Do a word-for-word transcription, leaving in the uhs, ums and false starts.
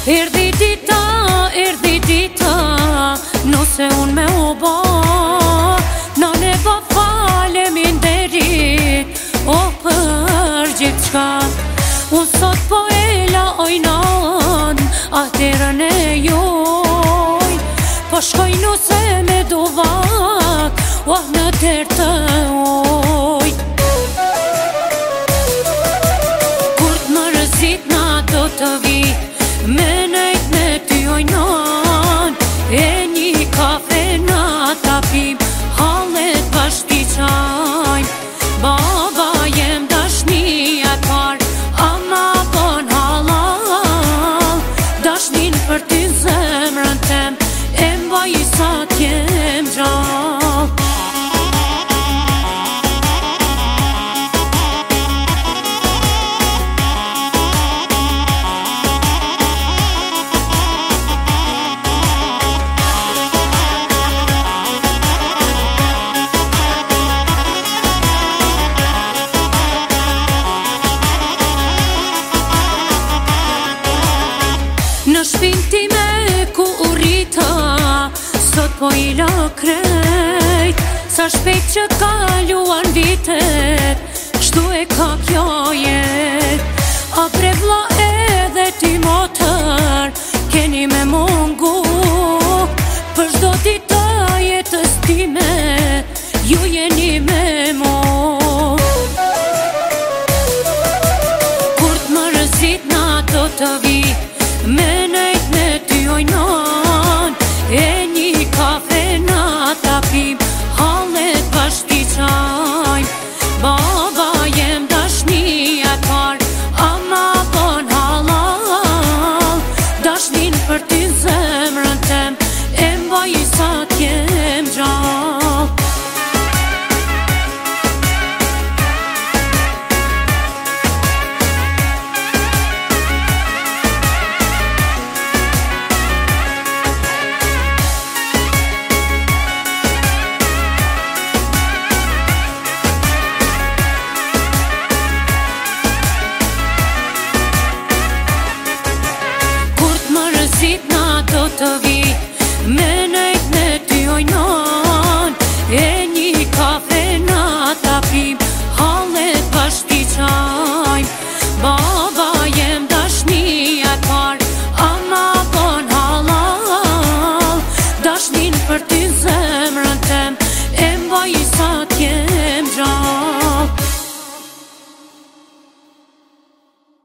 Erdhi dita, erdhi dita, nëse unë me u ba na ne ba faleminderit, o për gjithë qka. Unë sot po e la ojnan, atërën e joj, po shkoj nuse me duvak, o në tërë të oj. Kur t'mërzit na do të vi, me nejt me ty ojnan, e një kafe na t'apim, halet bashkë qajm. Baba jem dashnia par, ama bon halal, dashnin për ty zemrën tem, e mbaj sa t'jem gjall. Në shpin ti me ku u rita, sot po i la krejt, sa shpejt që kaluan vitet, kështu e ka kjo jet. A bre vlla edhe ti motër, keni me mungu, për shdo ditë të jetës time, ju jeni me mu. Kur t'mërzit na do të vi, me nejt me ty ojnan, e një kafe na t'apim, halet bashkë qajm. Baba jem dashnia par, ama bon halal, dashnin për ty zemrën tem, e mbaj sa t'jem gjall. Do të vi, me nejt me ty ojnan, e një kafe na t'apim, halet bashkë qajm. Baba jem dashnia par, ama bon halal, dashnin për ty zemrën tem, e mbaj sa